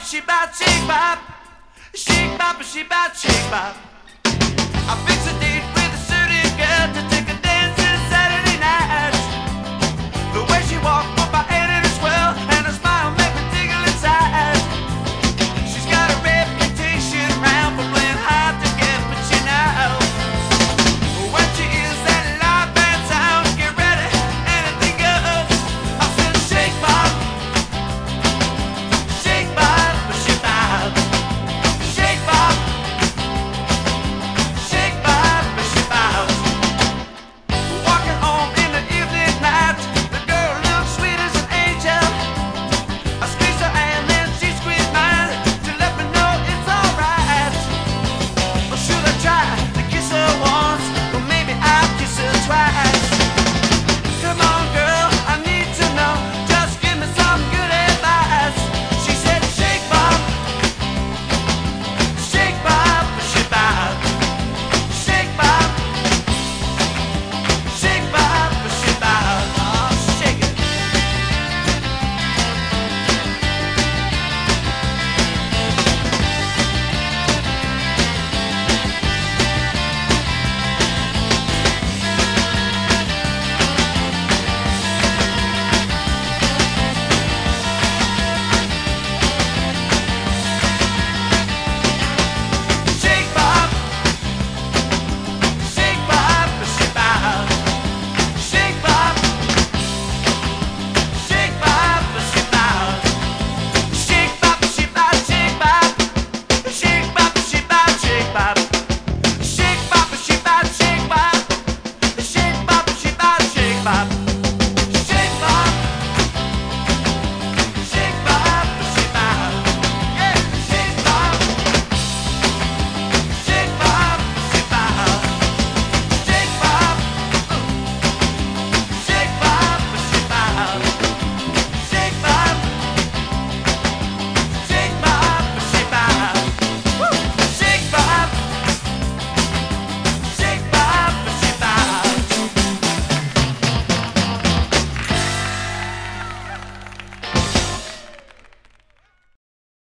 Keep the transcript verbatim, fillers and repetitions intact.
she bop, shake bop, shake bop, she bop, shake bop. I fix a date with a certain girl to take a dancing Saturday night. The way she walked